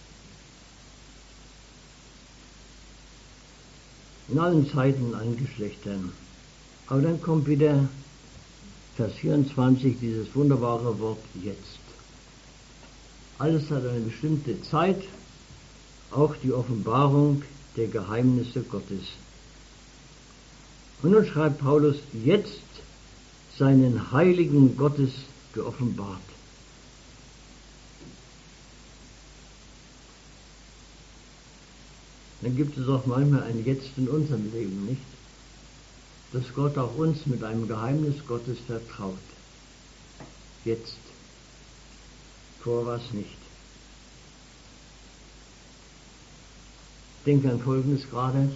In allen Zeiten an Geschlechtern. Aber dann kommt wieder Vers 24, dieses wunderbare Wort jetzt. Alles hat eine bestimmte Zeit, auch die Offenbarung der Geheimnisse Gottes. Und nun schreibt Paulus, jetzt seinen Heiligen Gottes geoffenbart. Dann gibt es auch manchmal ein Jetzt in unserem Leben, nicht? Dass Gott auch uns mit einem Geheimnis Gottes vertraut. Jetzt. Vor was nicht. Ich denke an Folgendes gerade.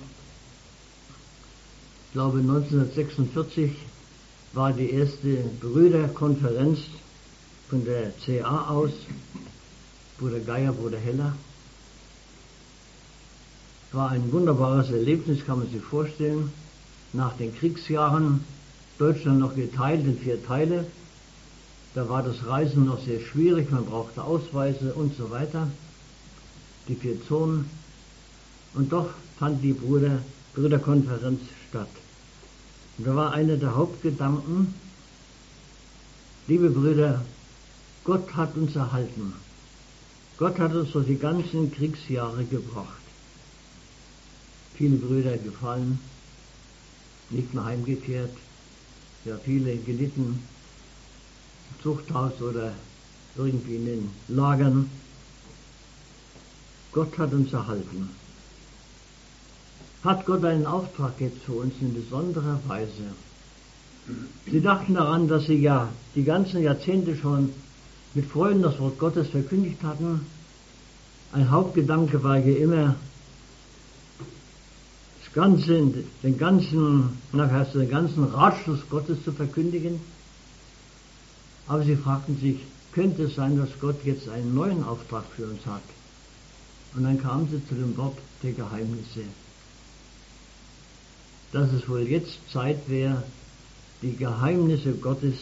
Ich glaube 1946 war die erste Brüderkonferenz von der CA aus, Bruder Geier, Bruder Heller. War ein wunderbares Erlebnis, kann man sich vorstellen. Nach den Kriegsjahren, Deutschland noch geteilt in 4 Teile. Da war das Reisen noch sehr schwierig, man brauchte Ausweise und so weiter. Die 4 Zonen. Und doch fand die Brüderkonferenz statt. Und da war einer der Hauptgedanken, liebe Brüder, Gott hat uns erhalten. Gott hat uns durch die ganzen Kriegsjahre gebracht. Viele Brüder gefallen, nicht mehr heimgekehrt, ja viele gelitten, im Zuchthaus oder irgendwie in den Lagern. Gott hat uns erhalten. hat Gott einen Auftrag jetzt für uns in besonderer Weise. Sie dachten daran, dass sie ja die ganzen Jahrzehnte schon mit Freuden das Wort Gottes verkündigt hatten. Ein Hauptgedanke war hier immer, den ganzen Ratschluss Gottes zu verkündigen. Aber sie fragten sich, könnte es sein, dass Gott jetzt einen neuen Auftrag für uns hat? Und dann kamen sie zu dem Wort der Geheimnisse. Dass es wohl jetzt Zeit wäre, die Geheimnisse Gottes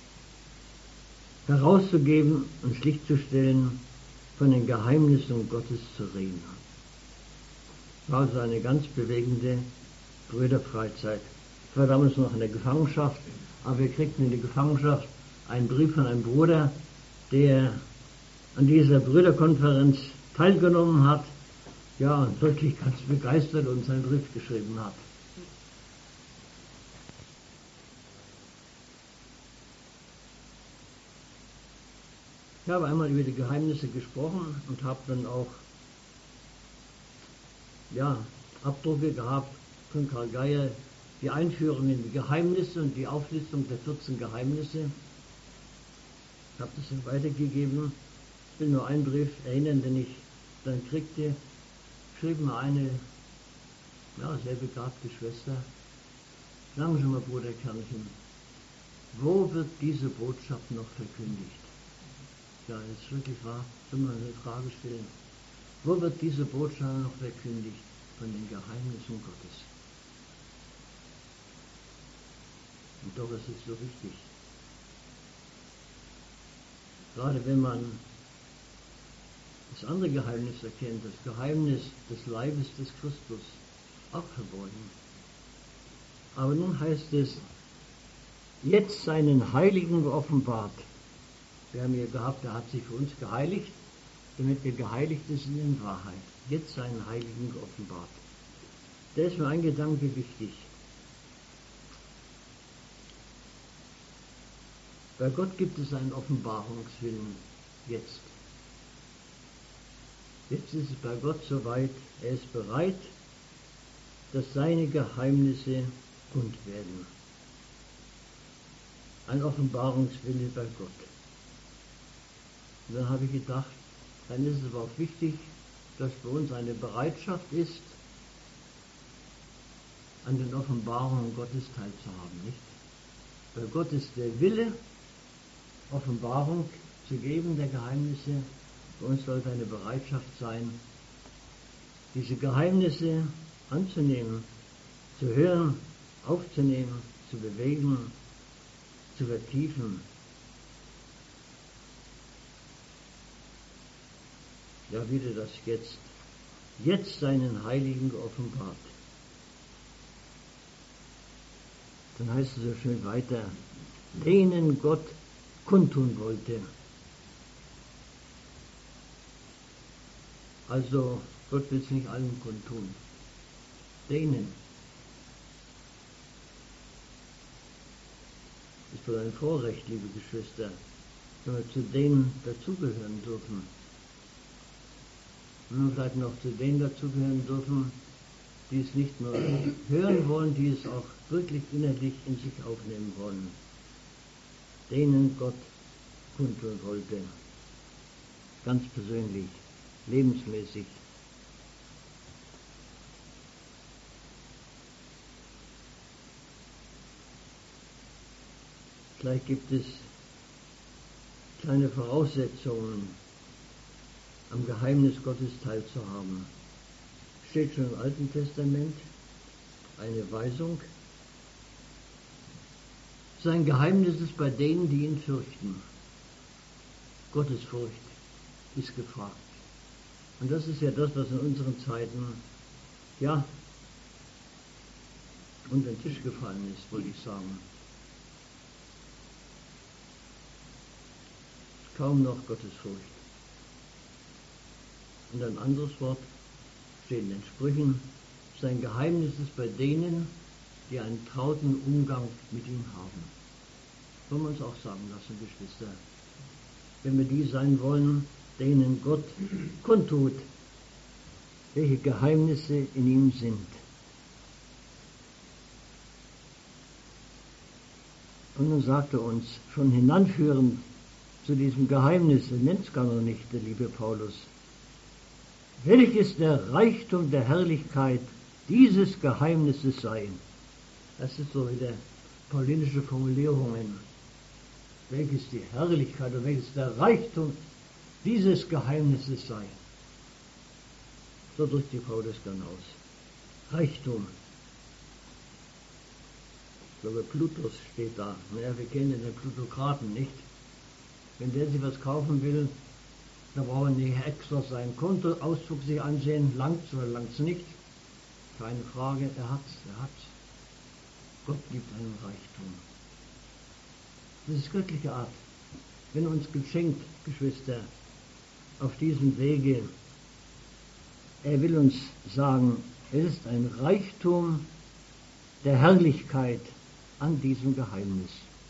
herauszugeben und schlichtzustellen, von den Geheimnissen Gottes zu reden. War also eine ganz bewegende Brüderfreizeit. Ich war damals noch in der Gefangenschaft, aber wir kriegten in die Gefangenschaft einen Brief von einem Bruder, der an dieser Brüderkonferenz teilgenommen hat, ja, und wirklich ganz begeistert uns einen Brief geschrieben hat. Ich habe einmal über die Geheimnisse gesprochen und habe dann auch Abdrucke gehabt von Karl Geier, die Einführung in die Geheimnisse und die Auflistung der 14 Geheimnisse. Ich habe das dann weitergegeben. Ich will nur einen Brief erinnern, den ich dann kriegte. Schrieb mir eine sehr begabte Schwester: Sagen Sie mal, Bruder Kernchen, wo wird diese Botschaft noch verkündigt? Ja, das ist wirklich wahr, soll man eine Frage stellen. Wo wird diese Botschaft noch verkündigt? Von den Geheimnissen Gottes. Und doch ist es so wichtig. Gerade wenn man das andere Geheimnis erkennt, das Geheimnis des Leibes des Christus, auch verborgen. Aber nun heißt es, jetzt seinen Heiligen geoffenbart. Wir haben hier gehabt, er hat sich für uns geheiligt, damit wir geheiligt sind in Wahrheit. Jetzt seinen Heiligen geoffenbart. Da ist mir ein Gedanke wichtig. Bei Gott gibt es einen Offenbarungswillen jetzt. Jetzt ist es bei Gott soweit, er ist bereit, dass seine Geheimnisse kund werden. Ein Offenbarungswille bei Gott. Und dann habe ich gedacht, dann ist es aber auch wichtig, dass bei uns eine Bereitschaft ist, an den Offenbarungen Gottes teilzuhaben, nicht? Bei Gott ist der Wille, Offenbarung zu geben der Geheimnisse. Bei uns sollte eine Bereitschaft sein, diese Geheimnisse anzunehmen, zu hören, aufzunehmen, zu bewegen, zu vertiefen. Ja, wieder das jetzt seinen Heiligen geoffenbart. Dann heißt es so schön weiter, denen Gott kundtun wollte. Also Gott will es nicht allen kundtun. Denen. Ist wohl ein Vorrecht, liebe Geschwister, wenn wir zu denen dazugehören dürfen. Und vielleicht noch zu denen dazugehören dürfen, die es nicht nur hören wollen, die es auch wirklich innerlich in sich aufnehmen wollen. Denen Gott kundtun wollte. Ganz persönlich, lebensmäßig. Vielleicht gibt es kleine Voraussetzungen, am Geheimnis Gottes teilzuhaben. Steht schon im Alten Testament eine Weisung. Sein Geheimnis ist bei denen, die ihn fürchten. Gottesfurcht ist gefragt. Und das ist ja das, was in unseren Zeiten, unter den Tisch gefallen ist, wollte ich sagen. Kaum noch Gottesfurcht. Und ein anderes Wort steht in den Sprüchen, sein Geheimnis ist bei denen, die einen trauten Umgang mit ihm haben. Wollen wir uns auch sagen lassen, Geschwister. Wenn wir die sein wollen, denen Gott kundtut, welche Geheimnisse in ihm sind. Und nun sagt er uns, schon hinanführend zu diesem Geheimnis, er nennt es gar noch nicht, der liebe Paulus, welches der Reichtum der Herrlichkeit dieses Geheimnisses sei. Das ist so wieder paulinische Formulierungen. Welches die Herrlichkeit oder welches der Reichtum dieses Geheimnisses sei. So drückt die Paulus dann aus. Reichtum. Ich glaube, Plutus steht da. Naja, wir kennen den Plutokraten nicht. Wenn der sich was kaufen will, dann braucht er nicht extra seinen Kontoauszug sich ansehen. Langt's oder langt's nicht? Keine Frage, er hat's. Gott gibt einen Reichtum. Das ist göttliche Art. Wenn uns geschenkt, Geschwister, auf diesem Wege, er will uns sagen, es ist ein Reichtum der Herrlichkeit an diesem Geheimnis.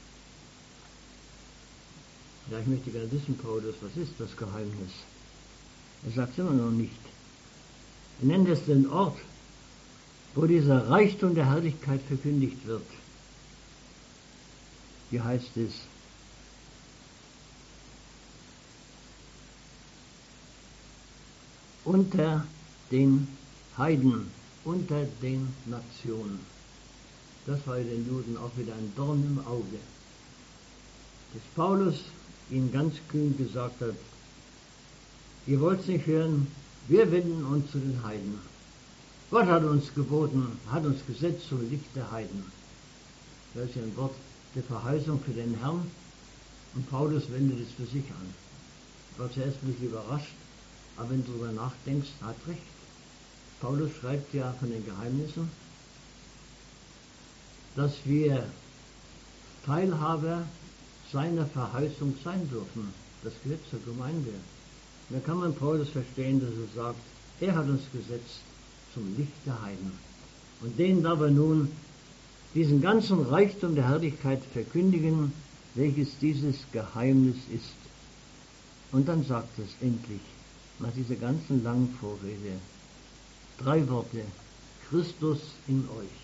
Ja, ich möchte gerne wissen, Paulus, was ist das Geheimnis? Er sagt es immer noch nicht. Er nennt es den Ort, wo dieser Reichtum der Herrlichkeit verkündigt wird. Wie heißt es? Unter den Heiden, unter den Nationen. Das war den Juden auch wieder ein Dorn im Auge. Dass Paulus ihnen ganz kühn gesagt hat, ihr wollt es nicht hören, wir wenden uns zu den Heiden. Gott hat uns geboten, hat uns gesetzt zum Licht der Heiden. Das ist ja ein Wort der Verheißung für den Herrn und Paulus wendet es für sich an. Ich war zuerst ein bisschen überrascht, aber wenn du darüber nachdenkst, hat recht. Paulus schreibt ja von den Geheimnissen, dass wir Teilhaber seiner Verheißung sein dürfen. Das gehört zur Gemeinde. Da kann man Paulus verstehen, dass er sagt, er hat uns gesetzt zum Licht der Heiden. Und denen darf er nun diesen ganzen Reichtum der Herrlichkeit verkündigen, welches dieses Geheimnis ist. Und dann sagt es endlich, nach dieser ganzen langen Vorrede, 3 Worte, Christus in euch.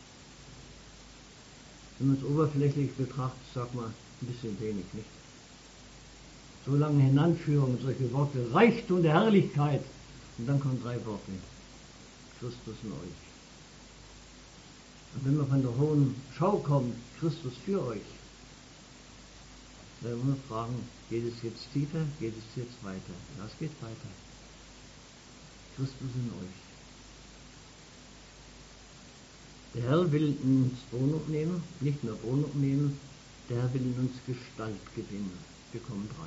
Wenn man es oberflächlich betrachtet, sagt man, ein bisschen wenig, nicht? So lange Hinanführung, solche Worte, Reichtum der Herrlichkeit, und dann kommen 3 Worte, Christus in euch. Und wenn man von der hohen Schau kommt, Christus für euch, dann muss man fragen, geht es jetzt tiefer, geht es jetzt weiter? Ja, es geht weiter. Christus in euch. Der Herr will in uns Wohnung nehmen, nicht nur Wohnung nehmen, der Herr will in uns Gestalt gewinnen. Wir kommen dran.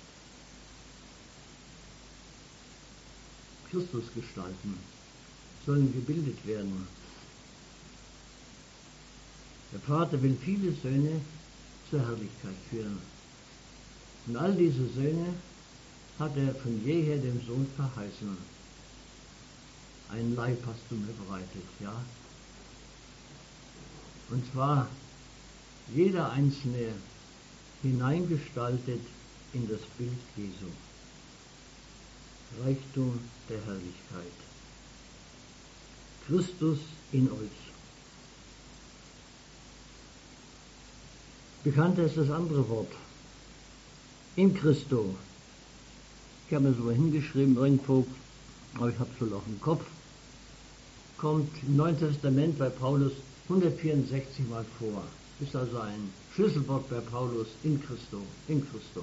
Christusgestalten sollen gebildet werden. Der Vater will viele Söhne zur Herrlichkeit führen. Und all diese Söhne hat er von jeher dem Sohn verheißen. Ein Leib hast du mir bereitet, ja? Und zwar jeder Einzelne hineingestaltet in das Bild Jesu. Reichtum der Herrlichkeit. Christus in euch. Bekannter ist das andere Wort. In Christo. Ich habe es so hingeschrieben irgendwo, aber ich habe es wohl auf dem Kopf. Kommt im Neuen Testament bei Paulus 164 Mal vor. Ist also ein Schlüsselwort bei Paulus, in Christo, in Christo.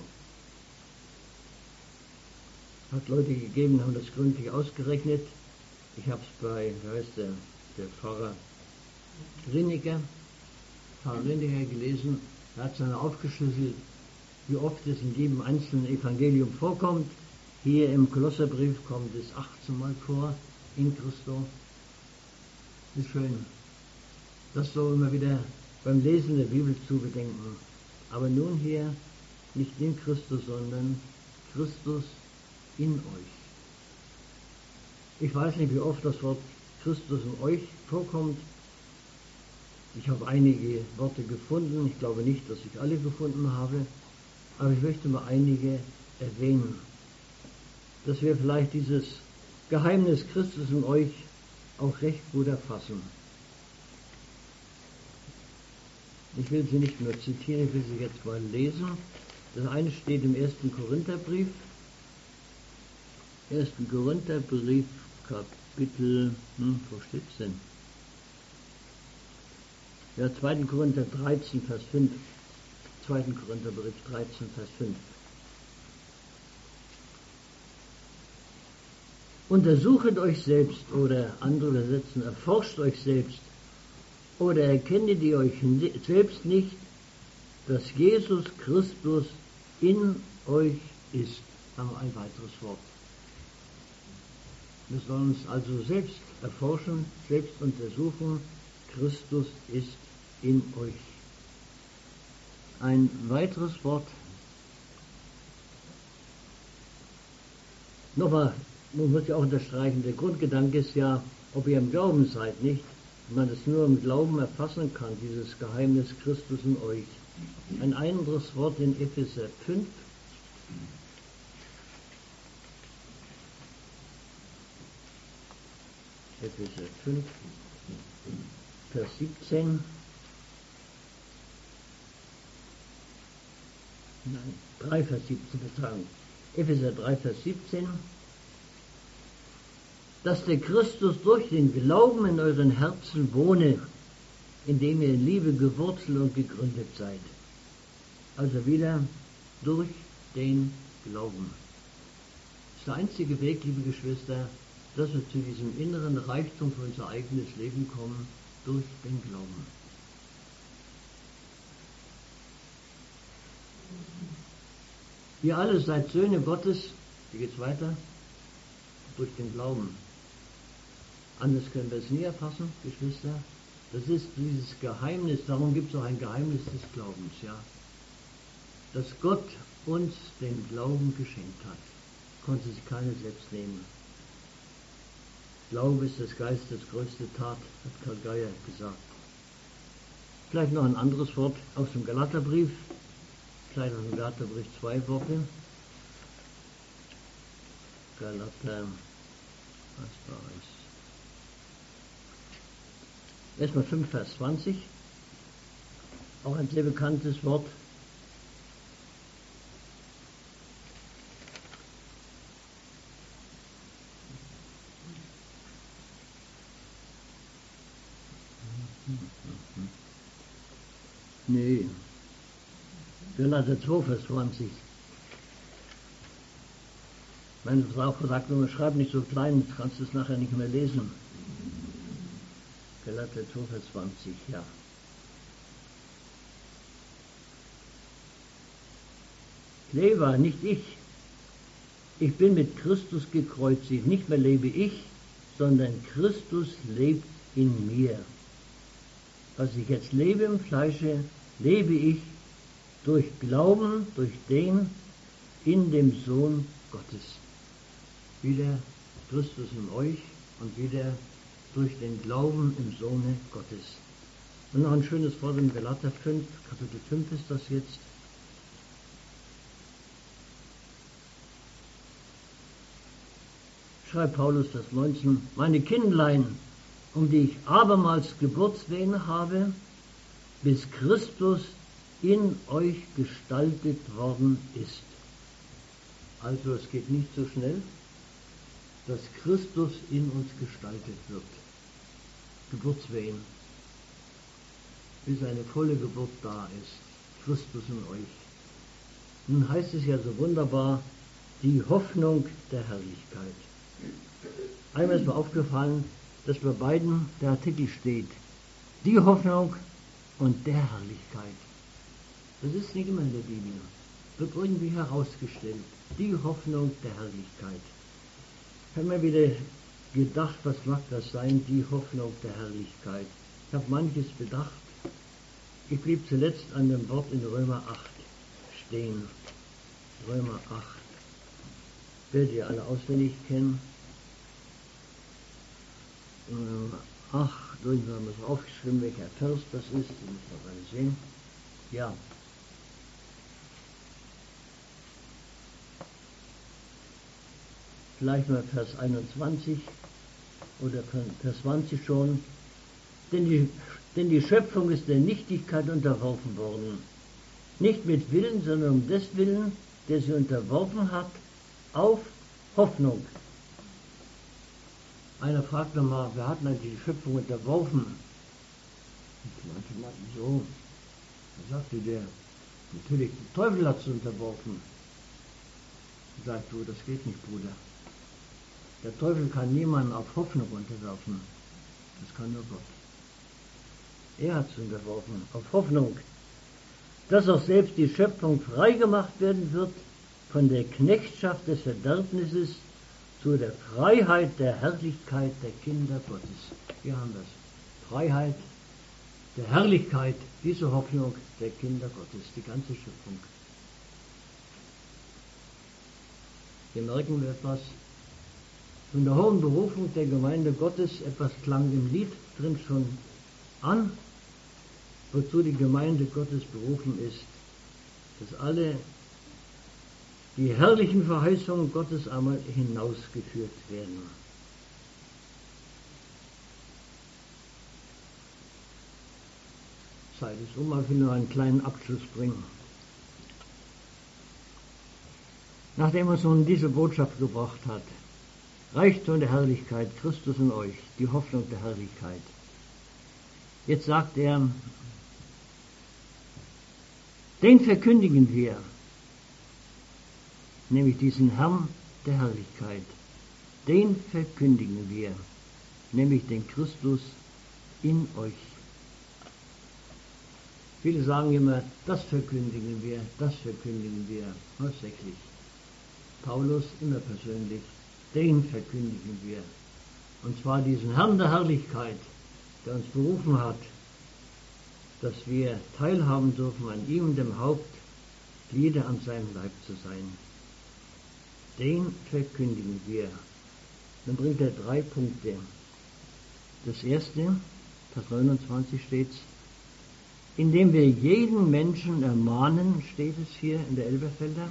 Hat Leute gegeben, haben das gründlich ausgerechnet. Ich habe es bei, wie heißt der Pfarrer Rinniger gelesen. Er hat es dann aufgeschlüsselt, wie oft es in jedem einzelnen Evangelium vorkommt. Hier im Kolosserbrief kommt es 18 Mal vor, in Christo. Ist schön. Das so immer wieder beim Lesen der Bibel zu bedenken. Aber nun hier nicht in Christus, sondern Christus in euch. Ich weiß nicht, wie oft das Wort Christus in euch vorkommt. Ich habe einige Worte gefunden. Ich glaube nicht, dass ich alle gefunden habe. Aber ich möchte mal einige erwähnen. Dass wir vielleicht dieses Geheimnis Christus in euch auch recht gut erfassen. Ich will sie nicht nur zitieren, ich will sie jetzt mal lesen. Das eine steht im 1. Korintherbrief. 1. Korintherbrief, Kapitel, wo steht's denn? Ja, 2. Korinther 13, Vers 5. 2. Korintherbrief 13, Vers 5. Untersuchet euch selbst, oder andere übersetzen, erforscht euch selbst, oder erkennet ihr euch selbst nicht, dass Jesus Christus in euch ist. Haben wir ein weiteres Wort. Wir sollen uns also selbst erforschen, selbst untersuchen. Christus ist in euch. Ein weiteres Wort. Nochmal, man muss ja auch unterstreichen, der Grundgedanke ist ja, ob ihr im Glauben seid, nicht? Wenn man das nur im Glauben erfassen kann, dieses Geheimnis Christus in euch. Ein anderes Wort in Epheser 5. Epheser 5, Vers 17. Nein, 3, Vers 17, Verzeihung. Epheser 3, Vers 17. Dass der Christus durch den Glauben in euren Herzen wohne, indem ihr in Liebe gewurzelt und gegründet seid. Also wieder durch den Glauben. Das ist der einzige Weg, liebe Geschwister, dass wir zu diesem inneren Reichtum für unser eigenes Leben kommen, durch den Glauben. Ihr alle seid Söhne Gottes, wie geht's weiter? Durch den Glauben. Anders können wir es nie erfassen, Geschwister. Das ist dieses Geheimnis, darum gibt es auch ein Geheimnis des Glaubens, ja. Dass Gott uns den Glauben geschenkt hat, konnte sich keiner selbst nehmen. Glaube ist des Geistes größte Tat, hat Karl Geier gesagt. Vielleicht noch ein anderes Wort aus dem Galaterbrief, vielleicht aus dem Galaterbrief 2 Worte. Galater, was war es? Erstmal 5, Vers 20, auch ein sehr bekanntes Wort. Nee, Galater 2, Vers 20. Meine Frau sagt nur, schreib nicht so klein, du kannst es nachher nicht mehr lesen. Galater 2, Vers 20, ja. Lebe, nicht ich. Ich bin mit Christus gekreuzigt. Nicht mehr lebe ich, sondern Christus lebt in mir. Was ich jetzt lebe im Fleische, lebe ich durch Glauben, durch den in dem Sohn Gottes. Wieder Christus in euch und wieder durch den Glauben im Sohne Gottes. Und noch ein schönes Wort in Galater 5, Kapitel 5 ist das jetzt. Schreibt Paulus das 19, meine Kindlein, um die ich abermals Geburtswehen habe, bis Christus in euch gestaltet worden ist. Also es geht nicht so schnell, dass Christus in uns gestaltet wird. Geburtswehen, bis eine volle Geburt da ist, Christus in euch. Nun heißt es ja so wunderbar, die Hoffnung der Herrlichkeit. Einmal ist mir aufgefallen, dass bei beiden der Artikel steht, die Hoffnung und der Herrlichkeit. Das ist nicht immer in der Bibel. Wird irgendwie herausgestellt, die Hoffnung der Herrlichkeit. Ich habe mir wieder gedacht, was mag das sein, die Hoffnung der Herrlichkeit. Ich habe manches bedacht. Ich blieb zuletzt an dem Wort in Römer 8 stehen. Römer 8. Werdet ihr alle auswendig kennen. Römer 8, wir haben es aufgeschrieben, welcher Vers das ist. Den müssen wir mal sehen. Ja. Vielleicht mal Vers 21 oder Vers 20 schon. Denn die Denn die Schöpfung ist der Nichtigkeit unterworfen worden. Nicht mit Willen, sondern um des Willen, der sie unterworfen hat, auf Hoffnung. Einer fragt nochmal, wer hat denn die Schöpfung unterworfen? Manche meinten so. Da sagte der, natürlich, der Teufel hat es unterworfen. Sagt du, das geht nicht, Bruder. Der Teufel kann niemanden auf Hoffnung unterwerfen. Das kann nur Gott. Er hat es unterworfen, auf Hoffnung, dass auch selbst die Schöpfung freigemacht werden wird von der Knechtschaft des Verderbnisses zu der Freiheit der Herrlichkeit der Kinder Gottes. Hier haben wir es. Freiheit der Herrlichkeit, diese Hoffnung der Kinder Gottes, die ganze Schöpfung. Hier merken wir etwas von der hohen Berufung der Gemeinde Gottes, etwas klang im Lied drin schon an, wozu die Gemeinde Gottes berufen ist, dass alle die herrlichen Verheißungen Gottes einmal hinausgeführt werden. Zeit ist um, ich will nur einen kleinen Abschluss bringen. Nachdem uns nun diese Botschaft gebracht hat, Reichtum der Herrlichkeit, Christus in euch, die Hoffnung der Herrlichkeit. Jetzt sagt er, den verkündigen wir, nämlich diesen Herrn der Herrlichkeit. Den verkündigen wir, nämlich den Christus in euch. Viele sagen immer, das verkündigen wir, das verkündigen wir. Tatsächlich. Paulus immer persönlich, den verkündigen wir. Und zwar diesen Herrn der Herrlichkeit, der uns berufen hat, dass wir teilhaben dürfen an ihm, dem Haupt, Glieder an seinem Leib zu sein. Den verkündigen wir. Dann bringt er 3 Punkte. Das erste, Vers 29 steht's, indem wir jeden Menschen ermahnen, steht es hier in der Elberfelder.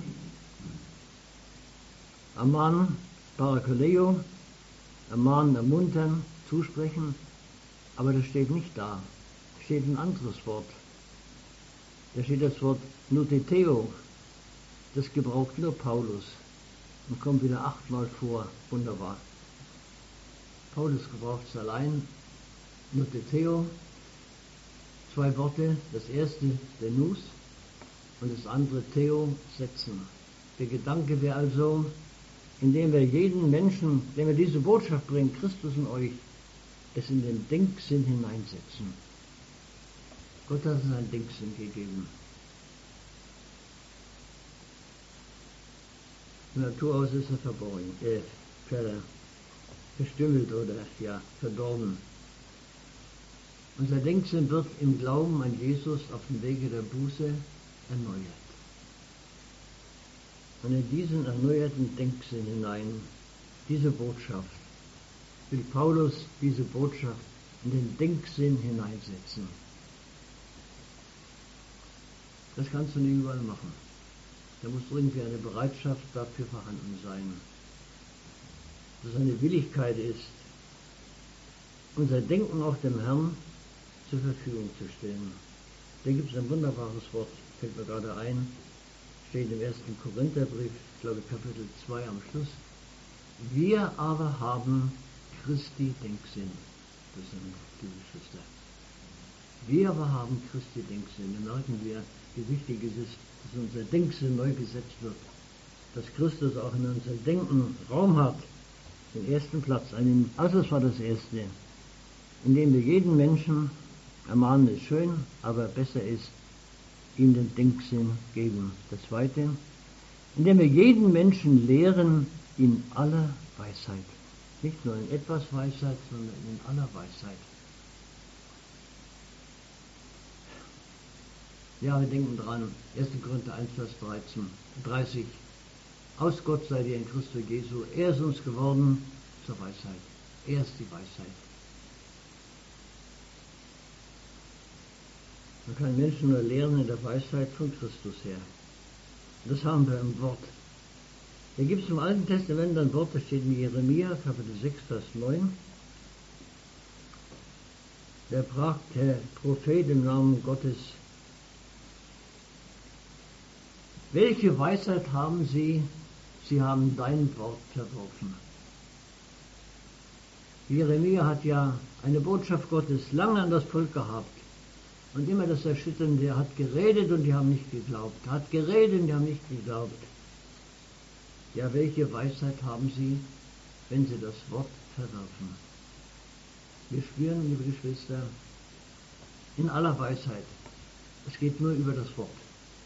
Ermahnen, Parakaleo, ermahnen, ermuntern, zusprechen, aber das steht nicht da. Da steht ein anderes Wort. Da steht das Wort Nuteteo. Das gebraucht nur Paulus und kommt wieder 8-mal vor. Wunderbar. Paulus gebraucht es allein. Nuteteo. 2 Worte. Das erste der Nus und das andere Theo, setzen. Der Gedanke wäre also, indem wir jeden Menschen, dem wir diese Botschaft bringen, Christus in euch, es in den Denksinn hineinsetzen. Gott hat uns einen Denksinn gegeben. Von Natur aus ist er verstümmelt oder verdorben. Unser Denksinn wird im Glauben an Jesus auf dem Wege der Buße erneuert. Und in diesen erneuerten Denksinn hinein, diese Botschaft, will Paulus diese Botschaft in den Denksinn hineinsetzen. Das kannst du nicht überall machen. Da muss irgendwie eine Bereitschaft dafür vorhanden sein. Dass eine Willigkeit ist, unser Denken auch dem Herrn zur Verfügung zu stellen. Da gibt es ein wunderbares Wort, fällt mir gerade ein, steht im 1. Korintherbrief, ich glaube Kapitel 2 am Schluss. Wir aber haben Christi Denksinn. Das sind die Geschwister. Wir aber haben Christi Denksinn. Da merken wir, wie wichtig es ist, dass unser Denksinn neu gesetzt wird. Dass Christus auch in unserem Denken Raum hat. Den ersten Platz. Also das war das Erste. Indem wir jeden Menschen ermahnen, ist schön, aber besser ist, ihm den Denksinn geben. Das Zweite, indem wir jeden Menschen lehren in aller Weisheit. Nicht nur in etwas Weisheit, sondern in aller Weisheit. Ja, wir denken dran, 1. Korinther 1, Vers 30. Aus Gott seid ihr in Christus Jesu. Er ist uns geworden zur Weisheit. Er ist die Weisheit. Man kann Menschen nur lehren in der Weisheit von Christus her. Das haben wir im Wort. Da gibt es im Alten Testament ein Wort, das steht in Jeremia, Kapitel 6, Vers 9. Der fragte Prophet im Namen Gottes: Welche Weisheit haben Sie? Sie haben dein Wort verworfen. Jeremia hat ja eine Botschaft Gottes lange an das Volk gehabt. Und immer das Erschütternde, er hat geredet und die haben nicht geglaubt. Er hat geredet und die haben nicht geglaubt. Ja, welche Weisheit haben Sie, wenn Sie das Wort verwerfen? Wir spüren, liebe Geschwister, in aller Weisheit, es geht nur über das Wort.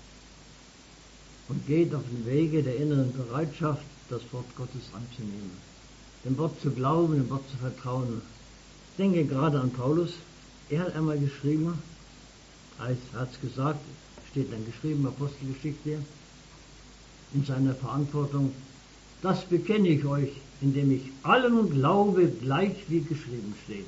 Und geht auf den Wege der inneren Bereitschaft, das Wort Gottes anzunehmen. Dem Wort zu glauben, dem Wort zu vertrauen. Ich denke gerade an Paulus. Er hat einmal geschrieben, er hat es gesagt, steht dann geschrieben, Apostelgeschichte, in seiner Verantwortung: Das bekenne ich euch, indem ich allem glaube, gleich wie geschrieben steht.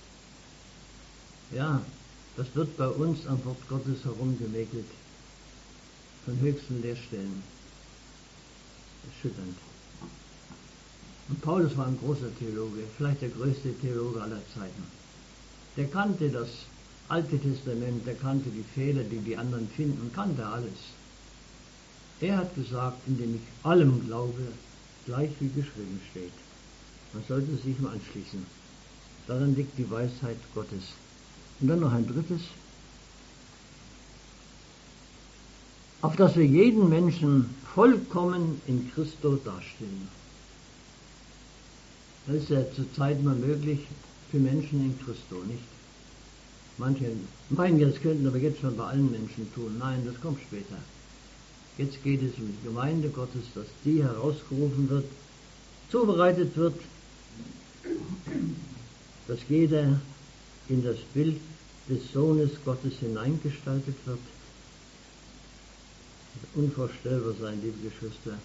Ja, das wird bei uns am Wort Gottes herumgemäkelt, von höchsten Lehrstellen. Erschütternd. Und Paulus war ein großer Theologe, vielleicht der größte Theologe aller Zeiten. Der kannte das Alte Testament, der kannte die Fehler, die die anderen finden, kannte alles. Er hat gesagt, indem ich allem glaube, gleich wie geschrieben steht. Man sollte sich mal anschließen. Darin liegt die Weisheit Gottes. Und dann noch ein drittes: Auf dass wir jeden Menschen vollkommen in Christo darstellen. Das ist ja zurzeit mal möglich für Menschen in Christo, nicht? Manche meinen, das könnten aber jetzt schon bei allen Menschen tun. Nein, das kommt später. Jetzt geht es um die Gemeinde Gottes, dass die herausgerufen wird, zubereitet wird, dass jeder in das Bild des Sohnes Gottes hineingestaltet wird. Das wird unvorstellbar sein, liebe Geschwister.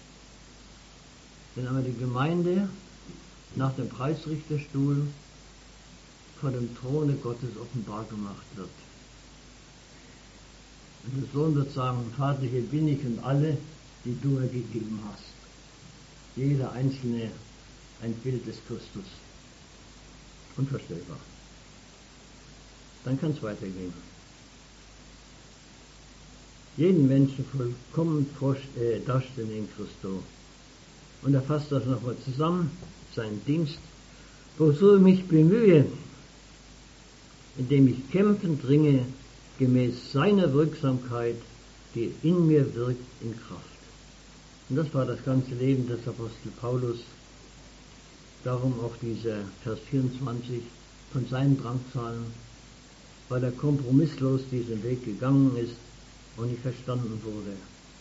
Wenn aber die Gemeinde nach dem Preisrichterstuhl vor dem Throne Gottes offenbar gemacht wird. Und der Sohn wird sagen: Vater, hier bin ich und alle, die du mir gegeben hast. Jeder Einzelne ein Bild des Christus. Unvorstellbar. Dann kann es weitergehen. Jeden Menschen vollkommen darstellen in Christo. Und er fasst das nochmal zusammen, seinen Dienst, wozu ich mich bemühe, indem ich kämpfend ringe, gemäß seiner Wirksamkeit, die in mir wirkt, in Kraft. Und das war das ganze Leben des Apostel Paulus. Darum auch dieser Vers 24 von seinen Drangsalen, weil er kompromisslos diesen Weg gegangen ist und nicht verstanden wurde.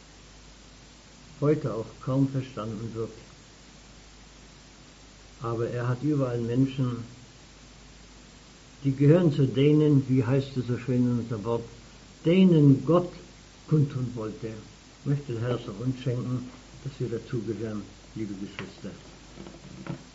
Heute auch kaum verstanden wird. Aber er hat überall Menschen, die gehören zu denen, wie heißt es so schön in unserem Wort, denen Gott kundtun wollte. Möchte der Herr es auch uns schenken, dass wir dazugehören, liebe Geschwister.